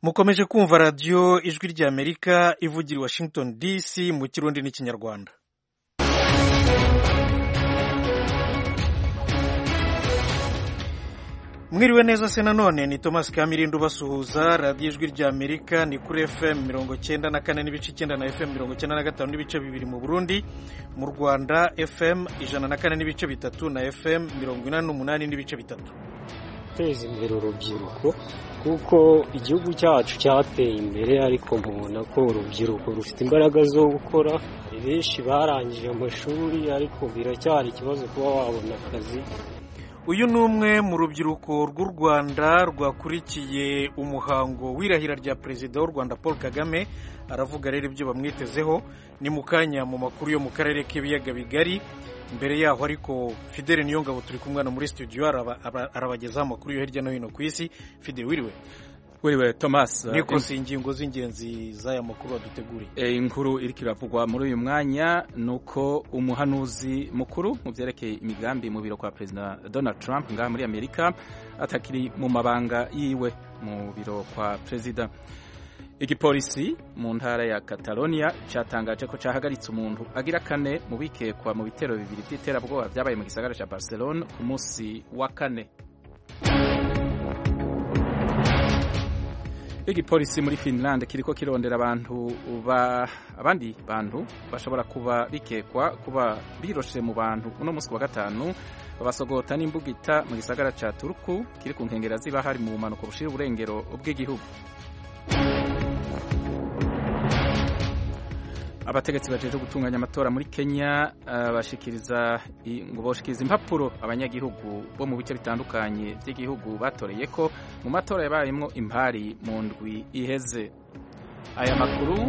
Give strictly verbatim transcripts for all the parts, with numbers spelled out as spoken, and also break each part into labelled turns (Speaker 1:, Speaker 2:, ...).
Speaker 1: mukomeje kumva radiyo ijwi ry'Amerika ivugira i Washington D C mu kirundi n'ikinyarwanda. Mwiriwe neza se nanone ni Thomas Kamirindo basuhuza. Radiyo ijwi ry'Amerika ni kuri F M mirongo cyenda na kane n'ibice icyenda na F M mirongo cyenda na gatanu n'ibice bibiri mu Burundi, mu Rwanda F M ijana na kane n'ibice bitatu na F M mirongo inani n'umunani n'ibice bitatu.
Speaker 2: Teza imbere urubyiruko kuko igihugu cyacu cyateye imbere, ariko mubona ko urubyiruko rufite imbaraga zo gukora. Benshi barangije amashuri ariko biracyari ikibazo kuba wabona akazi.
Speaker 1: Uyu ni umwe mu rubyiruko rw'u Rwanda rwakurikiye umuhango w'irahira rya Perezida w'u Rwanda Paul Kagame. Aravuga rero ibyo bamwitezeho. Ni mu kanya mu makuru yo mu karere k'ibiyaga bigari. Mbere yaho ariko Fidele Niyongabo turi kumwana muri studio arabagezaho amakuru yo hirya no hino ku isi. Fidele, wiriwe?
Speaker 3: Wiriwe Thomas.
Speaker 1: Niko si ingingo z'ingenzi z'aya makuru aduteguriye.
Speaker 3: E, inkuru iriko iravugwa muri uyu mwanya nuko umuhanuzi mukuru mu vyerekeye imigambi mu biro kwa President Donald Trump ngaha muri Amerika atakiri mu mabanga yiwe mu biro kwa President. Igipolisi mu ntara ya Catalonia cyatangaje ko cyahagaritse umuntu agira kane mu bikekwa mu bitero bibiri by'iterabwoba byabaye mu gisagara cya Barcelona ku munsi wa kane. Igipolisi muri Finland kiriko kirondera abantu ba abandi bantu bashobora kuba bikekwa kuba biroshe mu bantu uno munsi wa gatanu babasogota n'imbugita mu gisagara cya Turku kiri ku nkengera ziba hari mu manuko bushira uburengero bw'igihugu. Abategetsi bajeje gutunganya amatora muri Kenya uh, bashikiriza ngo boshikiriza impapuro abanyagihugu bo mu bice bitandukanye by'igihugu batoreye ko mu matora yabayemwo impari mu ndwi iheze. Aya makuru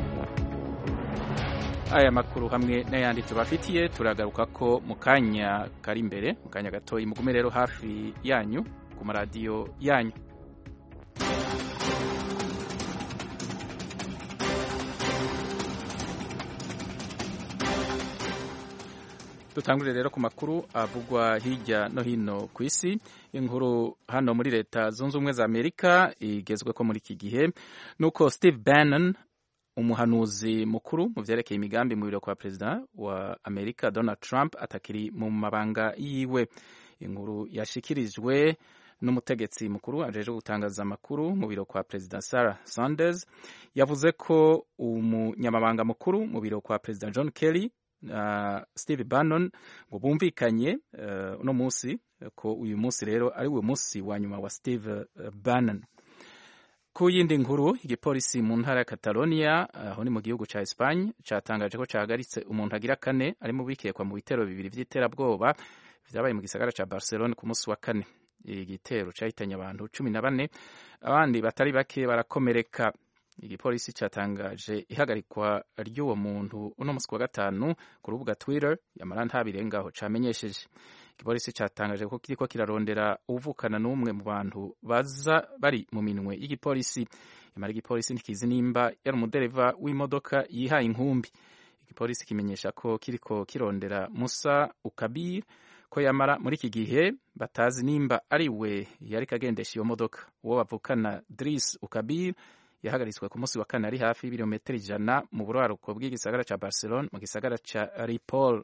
Speaker 3: aya makuru hamwe n'ayandi tubafitiye turagaruka ko mu kanya kari imbere, mu kanya gatoyi. Mugume rero hafi yanyu ku maradiyo yanyu. Dutangure rero ku makuru avugwa hirya no hino ku isi. Inkuru hano muri leta zunze ubumwe za Amerika igezwe ko muri iki gihe nuko Steve Bannon, umuhanuzi mukuru mu vyerekeye imigambi mu biro kwa President wa Amerika Donald Trump atakiri mu mabanga yiwe. Inkuru yashikirijwe n'umutegetsi mukuru ajeje gutangaza amakuru mu biro kwa President Sarah Sanders, yavuze ko umunyamabanga mukuru mu biro kwa President John Kerry Uh, Steve Bannon ngo bumvikanye uh, uno munsi ko uyu munsi rero ari we munsi wa nyuma wa Steve uh, Bannon. Ku yindi nkuru, igipolisi mu ntara ya Catalonia aho uh, ni mu gihugu ca Espagne catangaje ko cahagaritse umuntu agira kane ari mu bikekwa mu bitero bibiri vy'iterabwoba vyabaye mu gisagara ca Barcelona ku munsi wa kane. Igitero cahitanye abantu cumi na bane, abandi batari bake barakomereka. Igipolisi cyatangaje ihagarikwa ry'uwo muntu uno munsi wa gatanu ku rubuga Twitter, yamara ntabirengaho camenyesheje. Igipolisi cyatangaje ko kiriko kirarondera uvukana n'umwe mu bantu baza bari mu minwe y'igipolisi. Yamara igipolisi ntikizi nimba yari umudereva w'imodoka yihaye inkumbi. Igipolisi kimenyesha ko kiriko kirondera Musa Ukabir, ko yamara muri iki gihe batazi nimba ari we yari kagendesha iyo modoka. Uwo bavukana Driss Ukabir yahagaritswe ku munsi wa kane ari hafi y'ibirometero ijana mu buraruko bw'igisagara ca Barcelona mu gisagara ca Ripoll.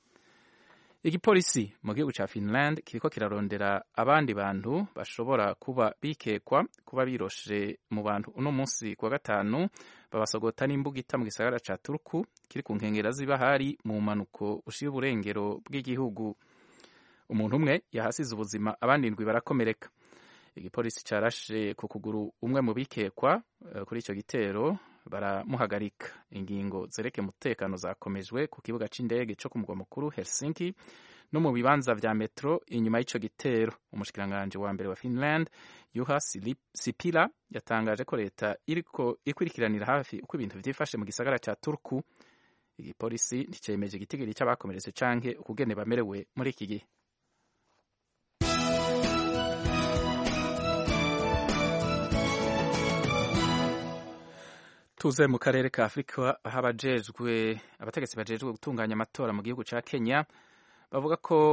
Speaker 3: Igipolisi mu gihugu ca Finland kiriko kirarondera abandi bantu bashobora kuba bikekwa kuba biroshe mu bantu uno munsi kwa gatanu babasogota n'imbugita mu gisagara ca Turku kiri ku nkengera ziba hari mu manuko ushira uburengero bw'igihugu. Umuntu umwe yahasize ubuzima, abandi indwi barakomereka. Igipolisi carashe ku kuguru umwe mu bikekwa uh, kuri ico gitero baramuhagarika. Ingingo zereke umutekano zakomejwe ku kibuga c'indege co ku mugwa mukuru Helsinki no mu bibanza vya metro inyuma y'ico gitero. Umushikiranganje wa mbere wa Finland Juha Sipilä yatangaje ko leta iriko ikwirikiranira hafi uko ibintu vyifashe mu gisagara ca Turku. Igipolisi nticemeje igitigiri c'abakomeretse canke ukugene bamerewe muri iki gihe. Tuze mu karere ka Afrika habajejwe abategetsi bajejwe gutunganya amatora mu gihugu ca Kenya bavuga ko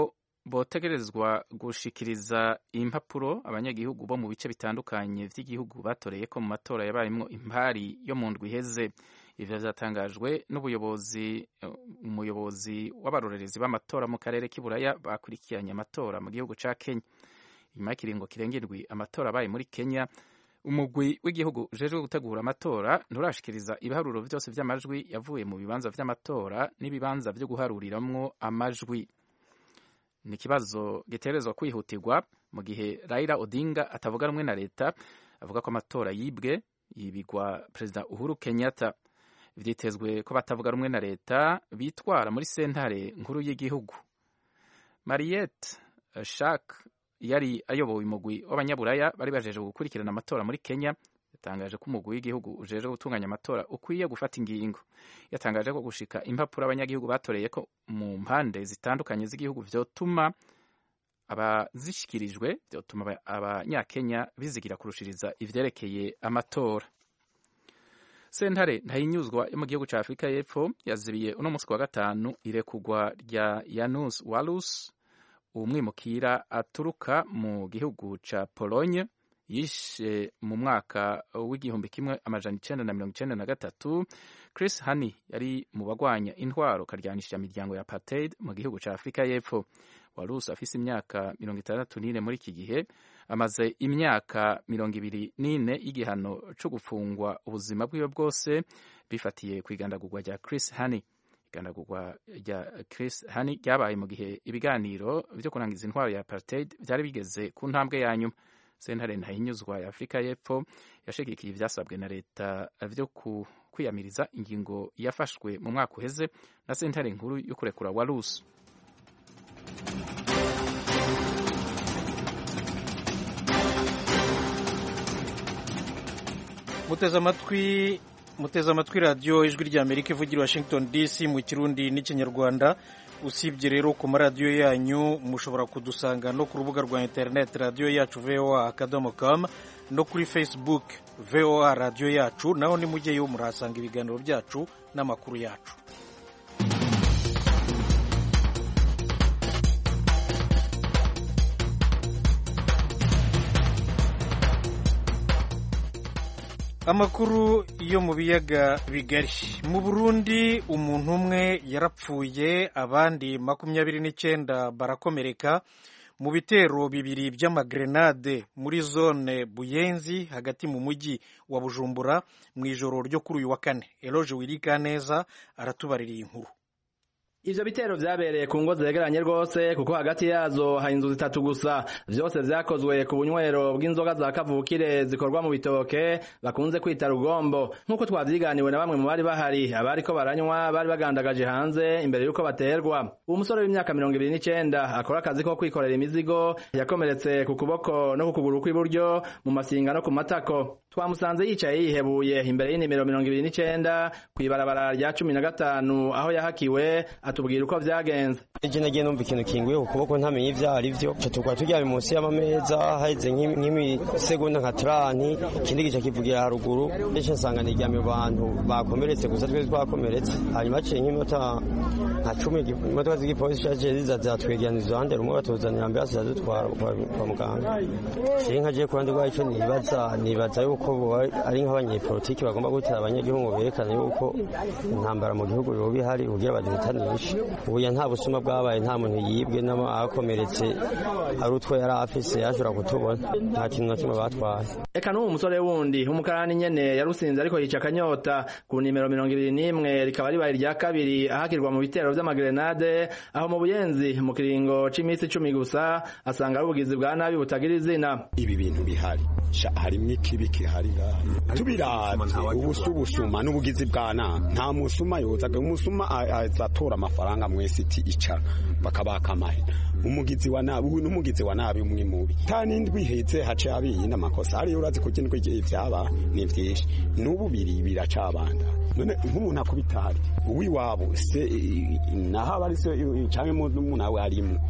Speaker 3: botegerezwa gushikiriza impapuro abanyagihugu bo mu bice bitandukanye vy'igihugu batoreye ko mu matora yabayemwo impari yo mu ndwi iheze. Ivyo vyatangajwe n'ubuyobozi umuyobozi w'abarorerezi b'amatora mu karere k'Iburaya bakurikiranye amatora mu gihugu ca Kenya. Inyuma y'ikiringo kirengerwi amatora abaye muri Kenya, umugwi w'igihugu ujejwe gutegura amatora nturashikiriza ibiharuro vyose vy'amajwi yavuye mu bibanza vy'amatora n'ibibanza vyo guharuriramwo amajwi. Ni ikibazo giterezwa kwihutirwa mu gihe Raila Odinga atavuga rumwe na leta, avuga ko amatora yibwe yibigwa Perezida Uhuru Kenyatta. Vyitezwe ko batavuga rumwe na leta bitwara muri sentare nkuru y'igihugu. Mariette Shak yari ayobowe umugwi w'abanyaburaya bari bajeje gukurikirana amatora muri Kenya, yatangaje ko umugwi w'igihugu ujeje gutunganya amatora ukwiye gufata ingingo. Yatangaje ko gushika impapuro abanyagihugu batoreye ko mu mpande zitandukanye z'igihugu vyotuma abazishikirijwe vyotuma abanyakenya bizigira kurushiriza ivyerekeye amatora. Sentare ntayinyuzwa yo mu gihugu ca Afrika y'Epfo yazibiye uno musi wa gatanu irekugwa rya Janus Walus, umwimukira aturuka mu gihugu ca Pologne yishe mu mwaka w'igihumbi kimwe amajana icenda na mirongo icenda na gatatu. Chris Hani yari mu bagwanya intwaro karyanisha imiryango ya apartheid mu gihugu ca Afrika y'Epfo. Walus afise imyaka mirongo itandatu n'ine muri iki gihe, amaze imyaka mirongo ibiri n'ine y'igihano co gufungwa ubuzima bwiwe bwose bifatiye kwigandagurwa rya Chris Hani. Igandagurwa rya Chris Hani ryabaye mu gihe ibiganiro vyo kurangiza intwaro ya apartheid vyari bigeze ku ntambwe ya nyuma. Sentare ntahinyuzwa ya Afrika y'Epfo yashigikiye ivyasabwe na leta vyo kwiyamiriza ingingo yafashwe mu mwaka uheze na sentare nkuru yo kurekura Walus.
Speaker 1: muteze amatwi muteze amatwi radiyo ijwi ry'Amerika ivugira Washington D C mu Kirundi n'ikinyarwanda. Usibye rero ku maradiyo yanyu mushobora kudusanga no ku rubuga rwa internet radiyo yacu v o a akadomo com no kuri Facebook v o a radiyo yacu, naho nimujyeyo murahasanga ibiganiro byacu n'amakuru yacu. Amakuru yo mu biyaga bigari. Mu Burundi umuntu umwe yarapfuye, abandi makumyabiri n'icyenda barakomereka mu bitero bibiri by'amagrenade muri zone Buyenzi hagati mu mujyi wa Bujumbura mu ijoro ryo kuri uyu wa kane. Eloge Wirikaneza aratubaririye inkuru.
Speaker 4: Ivyo bitero vyabereye ku ngo zegeranye rwose, kuko hagati yazo hari inzu zitatu gusa. Vyose vyakozwe ku bunywero bw'inzoga za kavukire zikorwa mu bitoke bakunze kwita Rugombo. Nk'uko twavyiganiwe na bamwe mu bari bahari, abariko baranywa bari bagandagaje hanze imbere y'uko baterwa. Uwo musore w'imyaka mirongo ibiri n'icenda akora akazi ko kwikorera imizigo yakomeretse ku kuboko no ku kuguru kw'iburyo, mu masinga no ku matako. Twamusanze yicaye yihebuye imbere y'inimero mirongo ibiri n'icenda kw'ibarabara rya cumi na gatanu aho yahakiwe. Atubwira uko vyagenze.
Speaker 5: Eje nagiye numva ikintu kinguye ku kuboko ntamenye ivyo ari vyo, tukaba turyamye munsi y'amameza haize nk'imisegonda nka trani, ikindi gice kivugira haruguru. Eje nsanga niryamye abantu bakomeretse gusa, twe twakomeretse. Hanyuma ciye nk'imota nka cumi imodoka z'igipolisi caje ziza zatwegeraniza hande rumwe batuzanira ambulance zadutwara kwa muganga. Ciye nkaje ku ruhande rwaco nibaza nibaza yuko ari nk'abanyepolitiki bagomba gutera abanyagihugu berekana yuko intambara mu gihugu yoba ihari kugira badutanishe. Ubuya nta busuma bwabaye, nta muntu yibwe n'abakomeretse ari utwo yari afise yashobora kutubona, nta kintu na kimwe batwaye.
Speaker 4: Eka n'uwo musore wundi w'umukarani nyene yarusinze ariko yica akanyota ku nimero mirongo ibiri n'imwe rikaba ribaye irya kabiri ahakirwa mu bitero vy'amagrenade aho mu Buyenzi mu kiringo c'imisi icumi gusa, asanga ari ubugizi bwa nabi butagira izina.
Speaker 6: Ibi bintu bihari harimwo ikibi kihari ngaha, tubiravye ubusuma n'ubugizi bwa nabi. Nta musuma yozaga, umusuma azatora amafaranga mwese iti icara bakabaka amahera. Umugizi wa nabi n'umugizi wa nabi umwe mubi tanindwi heze hace abiyi n'amakosa ari urazi kugindwe ivyaba ni vyinshi n'ubu biri biracabanda. None nk'umuntu akubitari uwi wabo se naho abari se canke umuntu awe arimo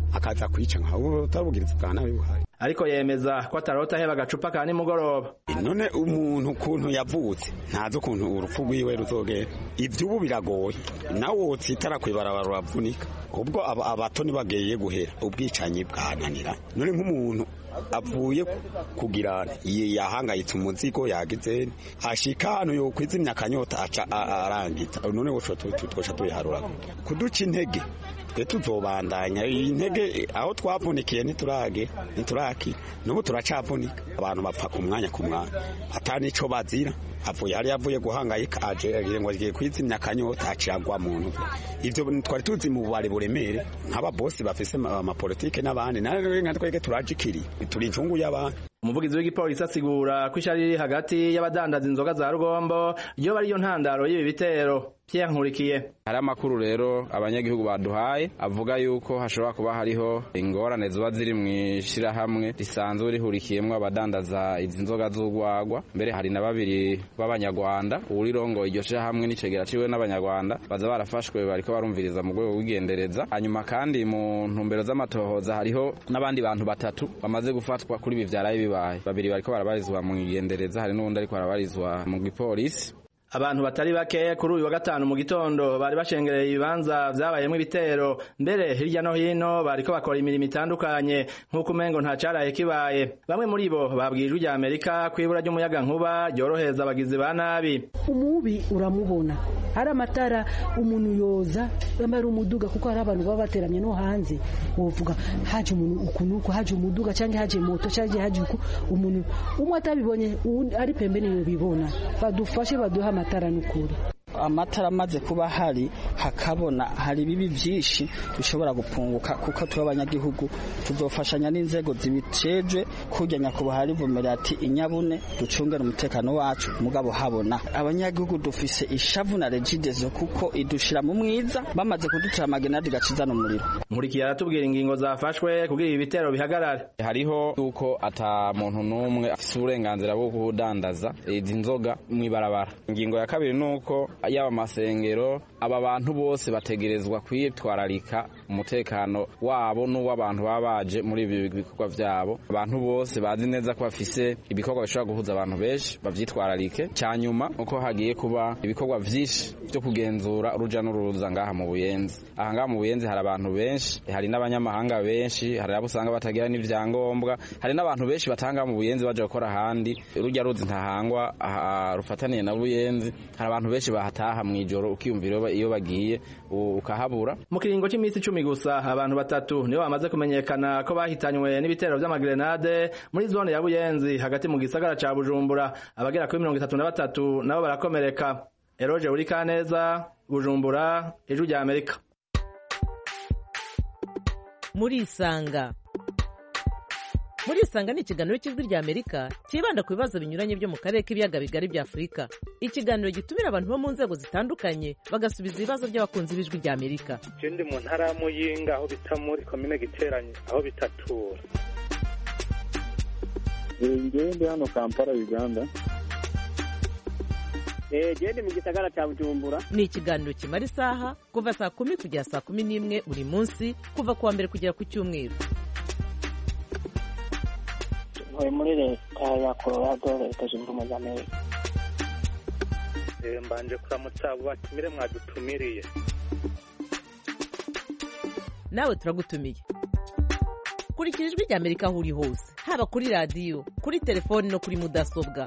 Speaker 6: akaza kwica nkaho utabugiriza bwa nabi buhari.
Speaker 4: Ariko yemeza ko atarota heba agacupa ka nimugoroba.
Speaker 6: None umuntu kuntu yavutse ntazi ukuntu urupfu rwiwe ruzogera. Ivyubu biragoye nawe wotsitara kwibarabara uravunika. Ubwo abatoni bageye guhera ubwicanyi bwananira. None nk'umuntu avuye kugira yahangayitse umuzigo yagize ashika hano yo kwizimya kanyota aca arangita. None woco twosha tuyiharura kuduca intege twe tuzobandanya intege aho twavunikiye niturage nituraki nubu turacavunika abantu bapfa ku mwanya ku mwanya atani ico bazira avuye hari yavuye guhangayika aje agiye ngo agiye kwizimya kanyota acagwa muntu ivyo twari tuzi mu bari buremere nk'aba boss bafise ama politike n'abandi nare nka twege turajikiri turi incungu y'abantu.
Speaker 4: Umuvugizi w'igipolisi asigura ko ishari riri hagati y'abadandaza inzoga za Rugombo iyo bari yo ntandaro y'ibi bitero. Pierre Nkurikiye:
Speaker 7: hari amakuru rero abanyagihugu baduhaye avuga yuko hashobora kuba hariho ingorane zuba ziri mu ishirahamwe risanzwe rihurikiyemwo abadandaza izi nzoga z'urwagwa. Mbere hari na babiri b'abanyarwanda urirongo iryo shirahamwe n'icegera ciwe n'abanyarwanda baza barafashwe bariko barumviriza mu rwego rw'igendereza. Hanyuma kandi mu ntumbero z'amatohoza hariho n'abandi bantu batatu bamaze gufatwa kuri ibi vyaraye bibaye. Babiri bariko barabarizwa mu igendereza, hari n'uwundi ariko barabarizwa mu gipolisi.
Speaker 4: Abantu batari bake kuri uyu wa gatanu mu gitondo bari bashengereye ibibanza vyabayemwe ibitero, mbere hirya no hino bariko bakora imirimo itandukanye nk'uko umengo nta caraye kibaye. Bamwe muri bo babwijwe rya Amerika kwibura ry'umuyaga nkuba ryoroheza abagizi ba nabi.
Speaker 8: Umubi uramubona hari amatara umuntu yoza bamara umuduga kuko hari abantu baba bateramye no hanze wovuga haje umuntu ukunuko haje umuduga canke haje moto canke haje umuntu umwe atabibonye ari pembeni yo bibona badufashe baduha amatara n'ukuri.
Speaker 9: Amatara amaze kuba hari hakabona hari bibi byinshi bishobora gupunguka kuko tuba abanyagihugu tuzofashanya n'inzego zibiceje kujya nyakubahari vumera ati inyabune ducungera umutekano wacu mugabo habona abanyagihugu dufise ishavu na regidezo kuko idushira mu mwiza bamaze kuducira amagenadi gacizana umuriro.
Speaker 4: Nkurikiye aratubwira ingingo zafashwe kugira ibi bitero bihagarare.
Speaker 7: Hariho uko ata muntu numwe afise uburenganzira bwo kudandaza izi nzoga mwibarabara. Ingingo ya kabiri nuko yaba amasengero aba bantu bose bategerezwa kwitwararika umutekano wabo n'uw'abantu babaje muri ibi bikorwa vyabo. Abantu bose bazi neza ko bafise ibikorwa bishobora guhuza abantu benshi bavyitwararike. Cyanyuma uko hagiye kuba ibikorwa vyinshi byo kugenzura uruja n'uruza ngaha mu Buyenzi. Aha ngaha mu Buyenzi hari abantu benshi, hari n'abanyamahanga benshi, hari abo usanga batagira n'ivyangombwa, hari n'abantu benshi batanga mu Buyenzi baje gukora ahandi. Urujya ruzi ntahangwa rufataniye na Buyenzi, hari abantu benshi bahataha mwijoro ukiyumvira iyo bagiye ukahabura.
Speaker 4: Mu kiringo cy'iminsi icumi gusa abantu batatu nibo bamaze kumenyekana ko bahitanywe n'ibitero vy'amagrenade muri zone ya Buyenzi hagati mu gisagara ca Bujumbura. Abagera kuri mirongo itatu na batatu nabo barakomereka. Eroje Urikaneza, Bujumbura, Ijwi rya Amerika.
Speaker 10: Muri Isanga. Muri Isanga ni ikiganiro cy'Ijwi rya Amerika kibanda ku bibazo binyuranye byo mu karere k'ibiyaga bigari bya Afurika. Ikiganiro gitumira abantu bo mu nzego zitandukanye bagasubiza ibibazo by'abakunzi b'Ijwi rya Amerika.
Speaker 11: Ndi mu ntara ya Muyinga aho bita muri komine Giteranye aho bitatura.
Speaker 12: Ngiye ndi hano Kampala Uganda.
Speaker 13: Eh gende mu gisagara cya Bujumbura.
Speaker 10: Ni ikiganiro kimara isaha kuva saa kumi kugera saa kumi n'imwe buri munsi kuva kuwa mbere kugera ku cyumweru.
Speaker 13: Muri leta ya Colorado leta zunze ubumwe za Amerika.
Speaker 11: Mbanje kuramutsa abo batumire mwadutumiriye.
Speaker 10: Nawe turagutumiye. Kurikira Ijwi rya Amerika aho uri hose, haba kuri radio, kuri telefone no kuri mudasobwa.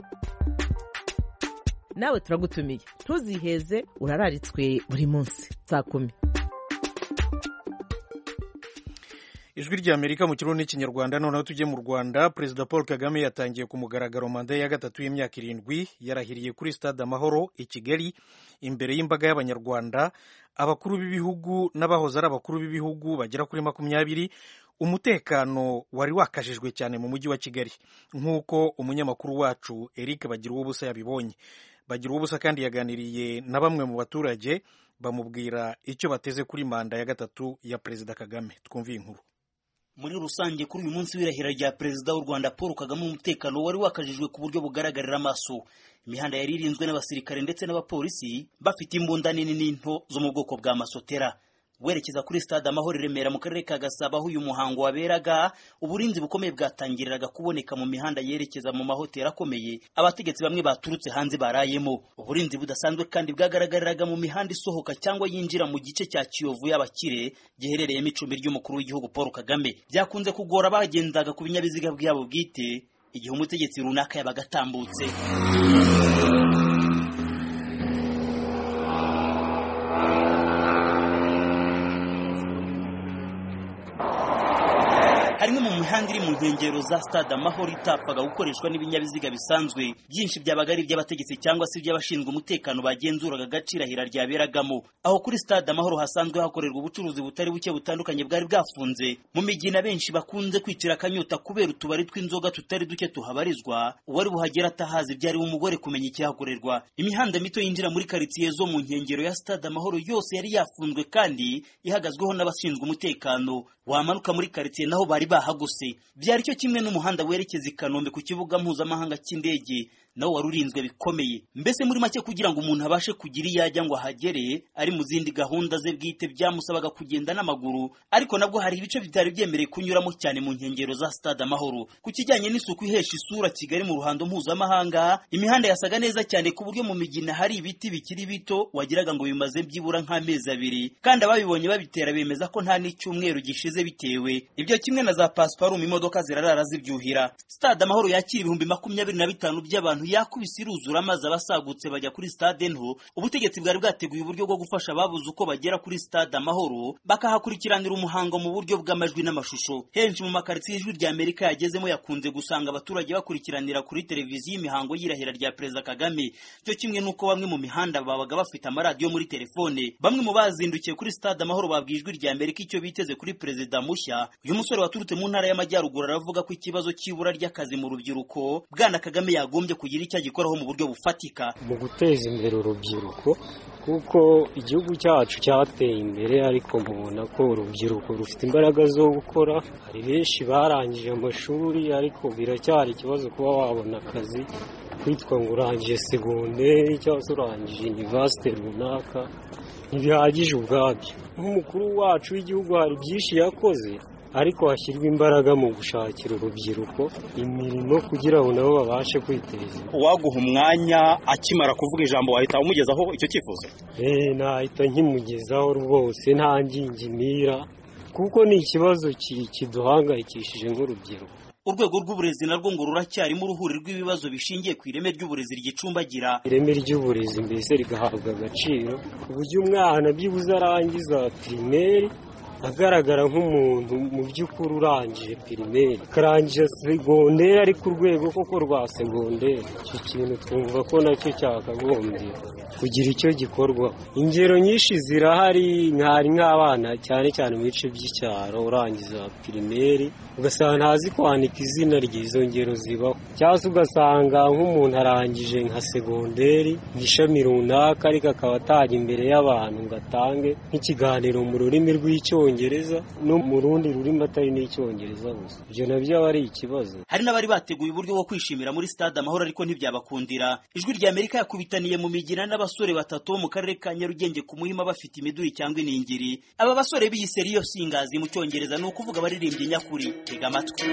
Speaker 10: Nawe turagutumiye. Tuziheze urararitswe buri munsi saa kumi.
Speaker 1: Ijwi rya Amerika mu kirundi n'ikinyarwanda. Noneho tujye mu Rwanda. Perezida Paul Kagame yatangiye ku mugaragaro manda ya gatatu y'imyaka irindwi. Yarahiriye kuri Stade Amahoro i Kigali imbere y'imbaga y'abanyarwanda, abakuru b'ibihugu n'abahoze ari abakuru b'ibihugu bagera kuri makumyabiri. Umutekano wari wakajijwe cyane mu mujyi wa Kigali nk'uko umunyamakuru wacu Eric Bagiruwubusa yabibonye. Bagiruwubusa kandi yaganiriye na bamwe mu baturage bamubwira icyo bateze kuri manda ya gatatu ya Perezida Kagame. Twumviye inkuru.
Speaker 14: Muri rusange kuri uyu munsi w'irahira rya Perezida w'u Rwanda Paul Kagame umutekano wari wakajijwe ku buryo bugaragarira amaso. Imihanda yari irinzwe n'abasirikare ndetse n'abapolisi bafite imbunda nini n'into zo mu bwoko bwa masotera. werekeza kuri stade Amahoro Remera mu karere ka Gasabo aho uyu muhango waberaga. Uburinzi bukomeye bwatangiriraga kuboneka mu mihanda yerekeza mu mahoteli akomeye abategetsi bamwe baturutse hanze barayemo. Uburinzi budasanzwe kandi bwagaragariraga mu mihanda isohoka cyangwa yinjira mu gice cya Kiyovu y'abakire giherereyemo icumbi ry'umukuru w'igihugu Paul Kagame. Byakunze kugora abagendaga ku binyabiziga byabo bwite igihe umutegetsi runaka yabagatambutse. Harimo mu mihanda iri mu nkengero za stade Amahoro itapfaga gukoreshwa n'ibinyabiziga bisanzwe, byinshi byabaga ari by'abategetsi cyangwa se by'abashinzwe umutekano bagenzuraga agaciro hira ryaberagamo. Aho kuri stade Amahoro hasanzwe hakorerwa ubucuruzi butari buke butandukanye bwari bwafunze. Mu migina benshi bakunze kwicira akanyota kubera utubari tw'inzoga tutari duke tuhabarizwa, uwari buhagera atahazi byari umugore kumenya ikihakorerwa. Imihanda mito yinjira muri quartier zo mu nkengero ya stade Amahoro yose yari yafunzwe kandi ihagazweho n'abashinzwe umutekano. Wamanuka muri quartier naho bari bahaguse. Byari cyo kimwe n'umuhanda werekeza i Kanombe ku kibuga mpuzamahanga cy'indege, nawo warurinzwe bikomeye. Mbese muri make kugira ngo umuntu abashe kugira iyajya ngo ahagere ari mu zindi gahunda ze bwite byamusabaga kugenda n'amaguru, ariko nabwo hari ibice bitari byemereye kunyuramo cyane mu nkengero za stade Amahoro. Ku kijyanye n'isuku ihesha isura Kigali mu ruhando mpuzamahanga, imihanda yasaga neza cyane ku buryo mu migina hari ibiti bikiri bito wagiraga ngo bimaze byibura nk'amezi abiri, kandi ababibonye babitera bemeza ko nta n'icyumweru gishize bitewe. Ibyo kimwe na za pasiparumu imodoka zirarara zibyuhira. Stade Amahoro yakira ibihumbi makumyabiri na bitanu by'abantu yakubise iruzura maze abasagutse bajya kuri stade nto. Ubutegetsi bwari bwateguye uburyo bwo gufasha ababuze uko bagera kuri stade Amahoro bakahakurikiranira umuhango mu buryo bw'amajwi n'amashusho. Henshi mu makaritsiye ijwi rya Amerika yagezemo yakunze gusanga abaturage bakurikiranira kuri televiziyo imihango y'irahira rya Perezida Kagame. Cyo kimwe nuko bamwe mu mihanda babaga bafite amaradiyo muri telefone. Bamwe mu bazindukiye kuri stade Amahoro babwiye ijwi rya Amerika icyo biteze kuri Perezida mushya. Uyu musore waturutse mu ntara y'Amajyaruguru aravuga ko ikibazo cy'ibura ry'akazi mu rubyiruko Bwana Kagame yagombye kugira icyo agikoraho mu buryo bufatika
Speaker 2: mu guteza imbere urubyiruko, kuko igihugu cyacu cyateye imbere ariko mubona ko urubyiruko rufite imbaraga zo gukora. Hari benshi barangije amashuri ariko biracyari ikibazo kuba wabona akazi, kwitwa ngo urangije segonderi cyangwa se urangije university runaka ntibihagije ubwabyo. Nk'umukuru wacu w'igihugu hari byinshi yakoze, ariko hashyirwa imbaraga mu gushakira urubyiruko imirimo kugira ngo nabo babashe kwiteza.
Speaker 15: Uwaguha umwanya akimara kuvuga ijambo wahita umugezaho icyo cyifuzo?
Speaker 2: Eh, nahita nkimugezaho rwose nta ngingimira, kuko ni ikibazo kiduhangayikishije nk'urubyiruko.
Speaker 14: Urwego rw'uburezi narwo ngo ruracyarimo uruhuri rw'ibibazo bishingiye ku ireme ry'uburezi ryicumbagira.
Speaker 2: Ireme ry'uburezi mbese rigahabwa agaciro, uburyo umwana byibuze arangiza primaire agaragara nk'umuntu mu by'ukuri urangije primaire, akarangije segonderi ari ku rwego koko rwa segonderi. Icyo kintu twumva ko nacyo cyakagombye kugira icyo gikorwa. Ingero nyinshi zirahari, nkari nk'abana cyane cyane mu bice by'icyaro urangiza primaire ugasanga ntazi kwandika izina ry'izo ngero zibaho, cyangwa se ugasanga nk'umuntu arangije nka segonderi ishami runaka ariko akaba atajya imbere y'abantu ngo atange nk'ikiganiro mu rurimi rw'icyongereza no mu rundi rurimi atari n'icyongereza gusa. Ibyo nabyo aba ari ikibazo.
Speaker 14: Hari n'abari bateguye uburyo bwo kwishimira muri stade Amahoro ariko ntibyabakundira. Ijwi rya Amerika yakubitaniye mu migina n'abasore batatu bo mu karere ka Nyarugenge ku Muhima bafite imiduri cyangwa iningiri. Aba basore biyise Rio Singers mu cyongereza, ni ukuvuga baririmbye nyakuri. Tega amatwi.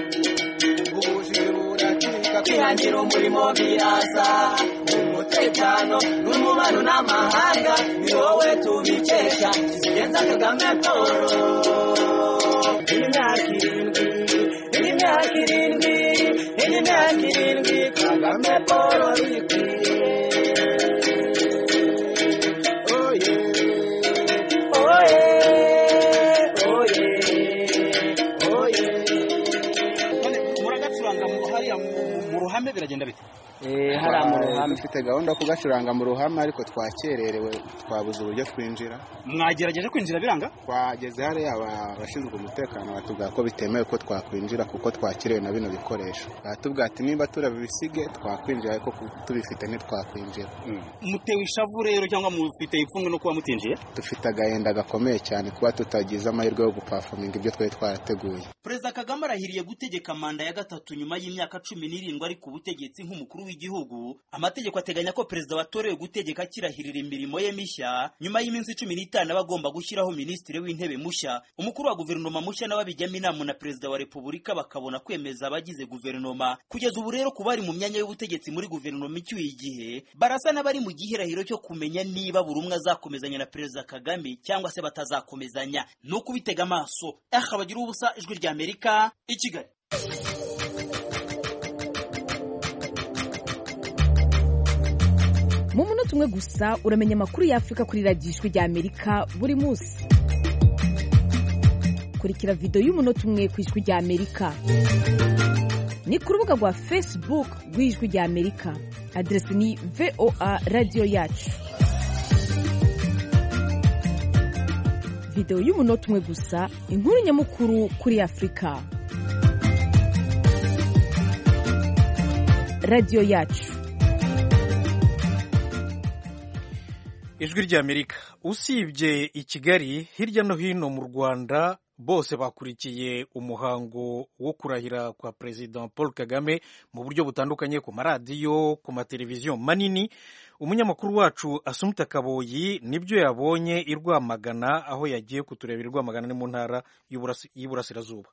Speaker 16: Kwihangira umurimo biraza, umutekano n'umubano n'amahanga ni wowe tubikesha. Kizigenza Kagame Paul, imyaka irindwi, imyaka irindwi, imyaka irindwi, Kagame Paul wabikwiye. Oh yeah, oh yeah, oh yeah, oh yeah.
Speaker 15: Muragacuranga mu hariya mu ruhame biragenda bite?
Speaker 17: Eh, hariya mu ruhame dufite gahunda kugacuranga mu ruhame ariko twakererewe, twabuze uburyo twinjira.
Speaker 15: Mwagerageje kwinjira biranga?
Speaker 17: Twageze hariya abashinzwe umutekano batubwira ko bitemewe ko twakwinjira kuko twakerewe na bino bikoresho. Batubwira ati nimba turabisige twakwinjira ariko tubifite ntitwakwinjira.
Speaker 15: Mutewe ishavu rero cyangwa mufite ipfunwe no kuba mutinjiye?
Speaker 17: Dufite agahenda gakomeye cyane kuba tutagize amahirwe yo guperforminga ibyo twari twarateguye.
Speaker 14: Perezida Kagame arahiriye gutegeka manda ya gatatu nyuma y'imyaka cumi n'irindwi ari ku butegetsi nk'umukuru w'igihugu, amategeko ateganya ko perezida watorewe gutegeka kirahirira imirimo ye mishya nyuma y'iminsi cumi n'itanu aba agomba gushyiraho minisitiri w'intebe mushya. Umukuru wa guverinoma mushya nawe abijyamo inama na perezida wa repubulika bakabona kwemeza abagize guverinoma. Kugeza ubu rero ku bari mu myanya y'ubutegetsi muri guverinoma icyuye igihe barasa n'abari mu gihirahiro cyo kumenya niba buri umwe azakomezanya na perezida Kagame cyangwa se batazakomezanya. Ni ukubitega amaso. Aha bagira ubusa, ijwi rya Amerika, i Kigali.
Speaker 18: Mu munota umwe gusa uramenya amakuru y'Afrika kuri radiyo ijwi rya Amerika buri munsi. Kurikira video y'umunota umwe ku ijwi rya Amerika. Ni ku rubuga rwa Facebook rw'ijwi rya Amerika. Adresi ni V O A Radio Yacu. Video y'umunota umwe gusa, inkuru nyamukuru kuri Afrika. Radio Yacu.
Speaker 1: Ijwi rya Amerika. Usibye i Kigali, hirya no hino mu Rwanda bose bakurikiye umuhango wo kurahira kwa President Paul Kagame mu buryo butandukanye, ku maradiyo, ku mateleviziyo manini. Umunyamakuru wacu Asumta Kaboyi nibyo yabonye i Rwamagana, aho yagiye kutureba. i Rwamagana ni mu ntara y'Iburasirazuba.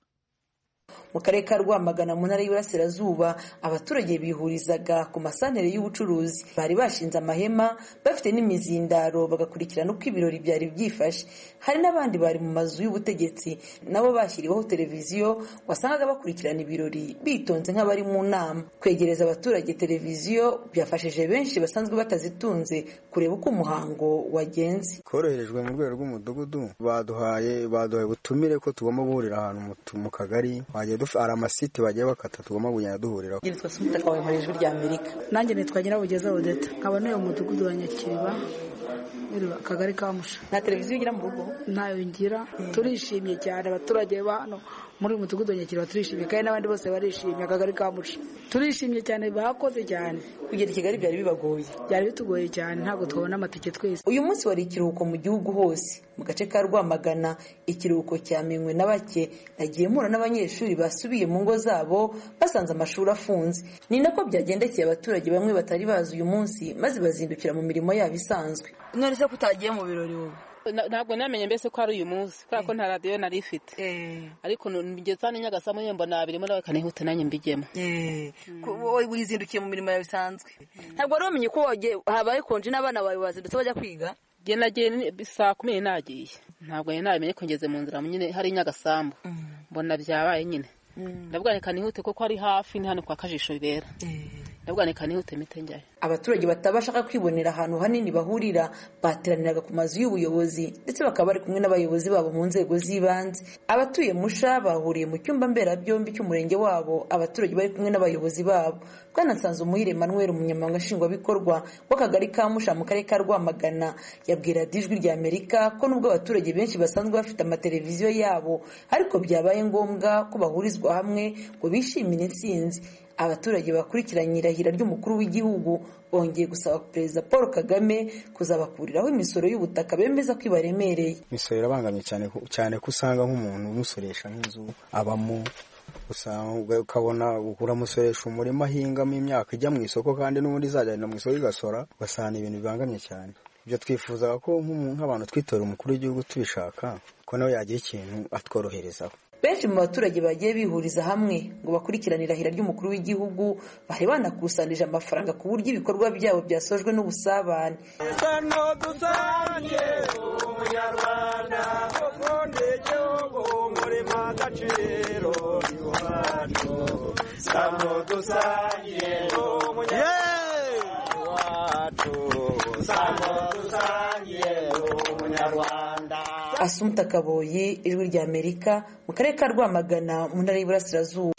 Speaker 19: Mu karere ka Rwamagana mu ntara y'Iburasirazuba, abaturage bihurizaga ku masantere y'ubucuruzi. Bari bashinze amahema bafite n'imizindaro bagakurikirana uko ibirori byari byifashe. Hari n'abandi bari mu mazu y'ubutegetsi nabo bashyiriweho televiziyo, wasangaga bakurikirana ibirori bitonze nk'abari mu nama. Kwegereza abaturage televiziyo byafashije benshi basanzwe batazitunze kureba uko umuhango wagenze.
Speaker 20: Koroherejwe mu rwego rw'umudugudu, baduhaye baduhaye ubutumire ko tugomba guhurira ahantu mu kagari. Bagiye dufara amasite bagiye bakata tugomba kugenda duhurira.
Speaker 19: Nitwa Asumta Kaboyi mu ijwi rya Amerika.
Speaker 21: Nanjye nitwa Nyirabugeza Odeta, nkaba n'uyu mudugudu wa Nyakiriba, akagari ka Musha.
Speaker 19: Nta televiziyo ugira mu rugo?
Speaker 21: Ntayo ngira. Turishimye cyane abaturage ba hano muri uyu mudugudu wa Nyakiriba, turishimye kandi n'abandi bose barishimye. Akagari ka Musha turishimye cyane, bakoze cyane.
Speaker 19: Kugera i Kigali byari bibagoye?
Speaker 21: Byari bitugoye cyane, ntabwo twabona amatike twese.
Speaker 19: Uyu munsi wari ikiruhuko mu gihugu hose. Mu gace ka Rwamagana ikiruhuko cyamenywe na bake. Nagiye mpura n'abanyeshuri basubiye mu ngo zabo basanze amashuri afunze. Ni nako byagendekeye abaturage bamwe batari bazi uyu munsi, maze bazindukira mu mirimo yabo isanzwe.
Speaker 21: None se kutagiye mu birori wowe?
Speaker 22: Ntabwo namenye mbese ko ari uyu munsi kubera ko nta radio nari ifite, ariko ngeze hano Nyagasambu nyemba nabirimo nawe kanihute nanjye mbigemo.
Speaker 19: Wowe wizindukiye mu mirimo yawe isanzwe? Ntabwo wari wamenye ko habaye konje n'abana bawe bazindutse bajya kwiga?
Speaker 22: Nge nagiye saa kumi nagiye, ntabwo namenye ko ngeze mu nzira nyine hari Nyagasambu, mbona byabaye nyine. Ndabwane kanihute kuko ari hafi ni hano kwa Kajisho bibera. Ndabwane kanihute mitenjaye.
Speaker 19: Abaturage batabashaka kwibonera ahantu hanini bahurira bateraniraga ku mazu y'ubuyobozi, ndetse bakaba bari kumwe n'abayobozi babo mu nzego z'ibanze. Abatuye Musha bahuriye mu cyumba mbera byombi cy'umurenge wabo, abaturage bari kumwe n'abayobozi babo. Bwana Nsanzumuhire Emmanuel, umunyamabanga nshingwabikorwa w'akagari ka Musha mu karere ka Rwamagana, yabwira Ijwi rya Amerika ko nubwo abaturage benshi basanzwe bafite amateleviziyo yabo, ariko byabaye ngombwa ko bahurizwa hamwe ngo bishimire intsinzi. Abaturage bakurikiranye irahira ry'umukuru w'igihugu bongeye gusaba Perezida Paul Kagame kuzabakuriraho imisoro y'ubutaka bemeza ko ibaremereye.
Speaker 20: Imisoro irabangamye cyane cyane ko usanga nk'umuntu umusoresha nk'inzu abamo, usanga ukabona uramusoresha umurima ahingamo imyaka ijya mu isoko kandi n'ubundi izajyana mu isoko igasora, ugasanga ibintu bibangamye cyane. Ibyo twifuzaga ko nk'abantu twitora umukuru w'igihugu tubishaka ko nawe yagira ikintu atworoherezaho.
Speaker 19: Benshi mu baturage bagiye bihuriza hamwe ngo bakurikirane irahira ry'umukuru w'igihugu, bari banakusanije amafaranga ku buryo ibikorwa byabo byasojwe n'ubusabane. Asumta Kaboyi, Ijwi rya Amerika, mu karere ka Rwamagana mu ntara y'Iburasirazuba.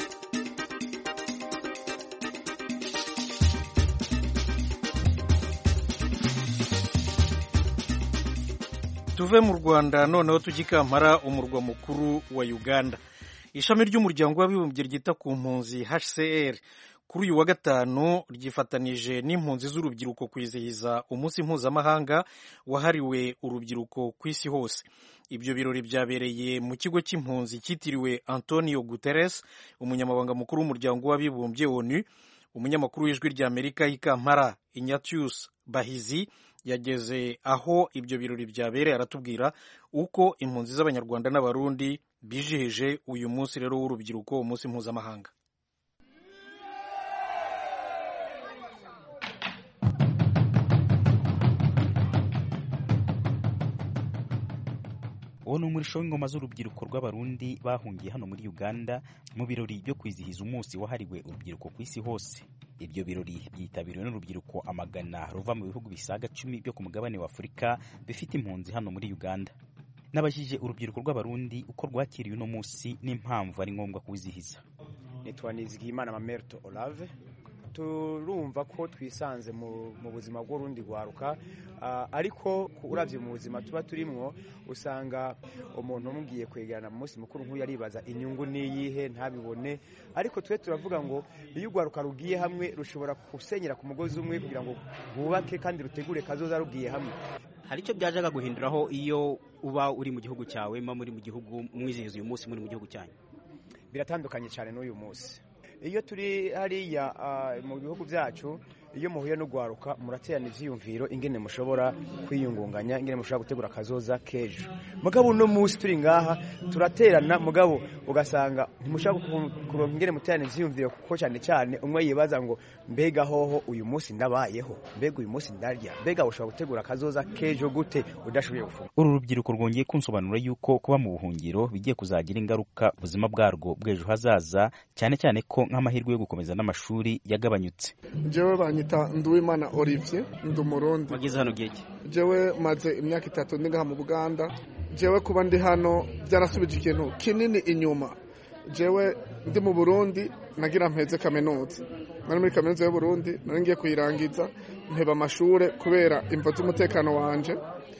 Speaker 1: Tuve mu Rwanda noneho tujye i Kampala, umurwa mukuru wa Uganda. Ishami ry'umuryango w'abibumbye ryita ku mpunzi H C R kuri uyu wa gatanu ryifatanije n'impunzi z'urubyiruko kwizihiza umunsi mpuzamahanga wahariwe urubyiruko ku isi hose. Ibyo birori byabereye mu kigo cy'impunzi cyitiriwe Antonio Guterres, umunyamabanga mukuru w'umuryango w'abibumbye O N U. umunyamakuru w'ijwi rya Amerika i Kampala Ignatius Bahizi yageze aho ibyo birori byabereye aratubwira uko impunzi z'abanyarwanda n'abarundi bijihije uyu munsi rero w'urubyiruko, umunsi mpuzamahanga.
Speaker 3: uwo ni umurisho w'ingoma z'urubyiruko rw'abarundi bahungiye hano muri Uganda mu birori byo kwizihiza umunsi wahariwe urubyiruko ku isi hose. Ibyo birori byitabiriwe n'urubyiruko amagana ruva mu bihugu bisaga cumi byo ku mugabane wa Afurika bifite impunzi hano muri Uganda. Nabajije urubyiruko rw'abarundi uko rwakiriye uno munsi n'impamvu ari ngombwa kuwizihiza.
Speaker 5: Nitwa Nizigiyimana Mamerto Olave. Turumva ko twisanze mu buzima bw'urundi rwaruka, ariko uravye mu buzima tuba turimwo usanga umuntu umubwiye kwegerana mu munsi mukuru nk'uyu aribaza inyungu niyihe ntabibone, ariko twe turavuga ngo iyo urwaruka rugiye hamwe rushobora gusenyera ku mugozi umwe kugira ngo bubake kandi rutegure kazoza rugiye hamwe.
Speaker 23: Hari icyo byajaga guhinduraho iyo uba uri mu gihugu cyawe, mba muri mu gihugu mwizihiza uyu munsi muri mu gihugu cyanyu?
Speaker 5: Biratandukanye cyane n'uyu munsi. Iyo turi hariya mu bihugu byacu, iyo muhuye no gwaruka muraterana ivyiyumviro ingene mushobora kwiyungunganya, ingene mushobora gutegura kazoza kejo. Mugabo no munsi turi ngaha turaterana, mugabo ugasanga ntimushaka kuronka ingene muterana ivyiyumviro, kuko cyane cyane umwe yibaza ngo mbega hoho uyu munsi ndabayeho, mbega uyu munsi ndarya, mbega ushobora gutegura kazoza kejo gute udashoboye gufunga.
Speaker 3: Uru rubyiruko rwongeye kunsobanura yuko kuba mu buhungiro bigiye kuzagira ingaruka ubuzima bwarwo bw'ejo hazaza, cyane cyane ko nk'amahirwe yo gukomeza n'amashuri yagabanyutse.
Speaker 24: Jewe banyita Nduwimana Olivier, ndi Umurundi.
Speaker 23: Wagize hano giki?
Speaker 24: Jewe maze imyaka itatu ndi ngaha mu Buganda. Jewe kuba ndi hano byarasubije ikintu kinini inyuma. Jewe ndi mu Burundi nagira mpeze kaminuza. Nari muri kaminuza y'u Burundi, nari ngiye kuyirangiza mpeba amashure kubera imvo z'umutekano wanje.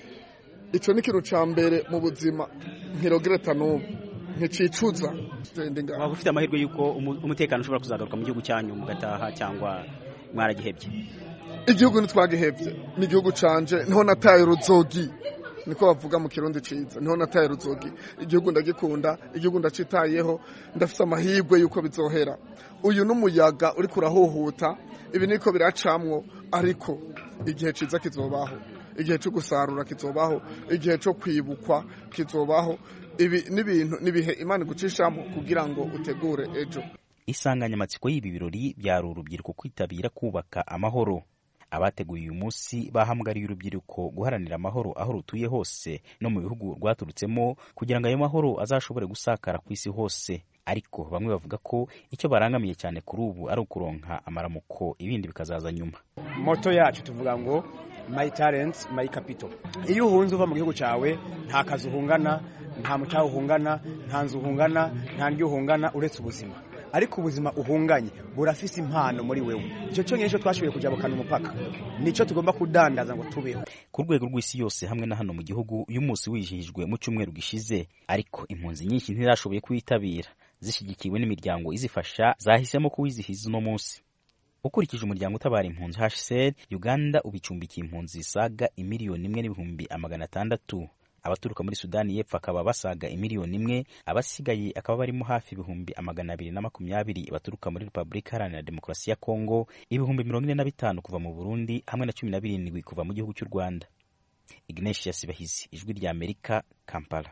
Speaker 24: Ico ni kintu ca mbere mu buzima nkirogereta n'ubu. Nticicuza.
Speaker 23: Waba ufite amahirwe yuko umutekano ushobora kuzagaruka mu gihugu cyanyu mugataha cyangwa mwaragihebye?
Speaker 24: Igihugu ntitwagihebye, ni igihugu canje, niho nataye uruzogi, niko bavuga mu kirundi ciza, niho nataye uruzogi. Igihugu ndagikunda, igihugu ndacitayeho, ndafite amahirwe yuko bizohera. Uyu n'umuyaga uri kurahuhuta, ibi niko biracamwo, ariko igihe ciza kizobaho, igihe cyo gusarura kizobaho, igihe cyo kwibukwa kizobaho. Ibi n'ibintu nibihe Imana gucishamo kugira ngo utegure ejo.
Speaker 3: Isanganyamatsiko y'ibi birori byari urubyiruko kwitabira kubaka amahoro. Abateguye uyu munsi bahamagariye urubyiruko guharanira amahoro aho rutuye hose no mu bihugu rwaturutsemo, kugira ngo ayo mahoro azashobore gusakara ku isi hose. Ariko bamwe bavuga ko icyo barangamiye cyane kuri ubu ari ukuronka amaramuko, ibindi bikazaza nyuma.
Speaker 5: Moto yacu tuvuga ngo my talent my capital. Iyo uhunze uva mu gihugu cyawe nta kazi uhungana, nta mucaho uhungana, nta nzu uhungana, nta ndyo uhungana uretse ubuzima. Ariko ubuzima uhunganye burafise impano muri wewe. Icyo cyo nyesho twashoboye kujabukana umupaka, nico tugomba kudandaza ngo tubeho.
Speaker 3: Ku rwego rw'isi yose hamwe na hano mu gihugu, uyu munsi wijihijwe mu cyumweru gishize, ariko impunzi nyinshi ntizashoboye kwitabira. Zishigikiwe n'imiryango izifasha zahisemo kuwizihiza uno munsi. Ukurikije umuryango utabara impunzi H C R, Uganda ubicumbikiye impunzi zisaga imiliyoni imwe n'ibihumbi amagana atandatu. Abaturuka muri Sudani y'Epfo akaba basaga imiliyoni imwe, abasigaye akaba barimo hafi ibihumbi amagana abiri na makumyabiri baturuka muri Repubulika Iharanira Demokarasi ya Kongo, ibihumbi mirongo ine na bitanu kuva mu Burundi, hamwe na cumi na birindwi kuva mu gihugu cy'u Rwanda. Ignatius Bahizi, Ijwi rya Amerika, Kampala.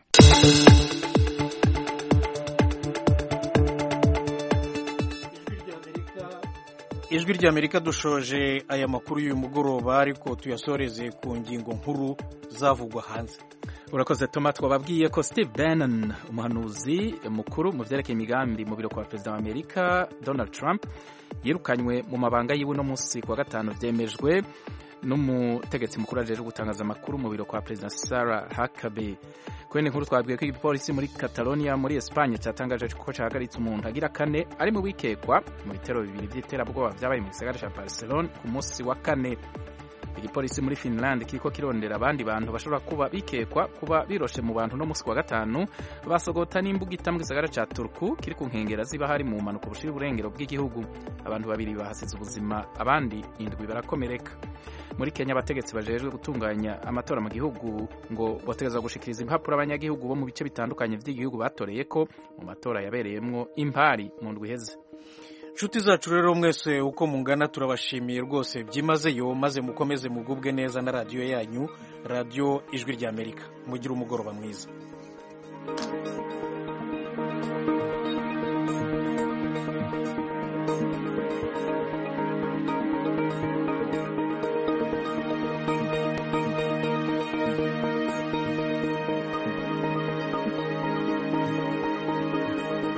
Speaker 1: Ijwi rya Amerika dushoje aya makuru y'uyu mugoroba, ariko tuyasoreze ku ngingo nkuru zavugwa hanze.
Speaker 25: Urakoze Thomas. Twababwiye ko Steve Bannon, umuhanuzi mukuru mu vyerekeye imigambi mu biro kwa Perezida wa Amerika Donald Trump, yirukanywe mu mabanga yiwe no munsi kwa gatanu, vyemejwe n'umutegetsi mukuru ajeje gutangaza amakuru mu biro kwa Perezida Sarah Huckabee. Kwene nkuru twabwiye ko igipolisi muri Catalonia muri Espagne cyatangaje ko cyahagaritse umuntu agira kane ari mu wikekwa mu bitero bibiri by'iterabwoba vyabaye mu gisagara ca Barcelona ku munsi wa kane. Igipolisi muri Finland kiriko kirondera abandi bantu bashobora kuba bikekwa kuba biroshe mu bantu no munsi wa gatanu basogota n'imbugita mu gisagara ca Turku kiri ku nkengera ziba hari mu manuko bushira uburengero bw'igihugu. Abantu babiri bahasize ubuzima, abandi indwi barakomereka. Muri Kenya abategetsi bajejwe gutunganya amatora mu gihugu ngo botegeza gushikiriza impapuro abanyagihugu bo mu bice bitandukanye by'igihugu batoreye ko mu matora yabereyemwo impari mu ndwi heze.
Speaker 1: inshuti zacu rero mwese uko mungana turabashimiye rwose byimazeyo, maze mukomeze mugubwe neza na radiyo yanyu, radiyo ijwi ry'Amerika. Mugire umugoroba mwiza.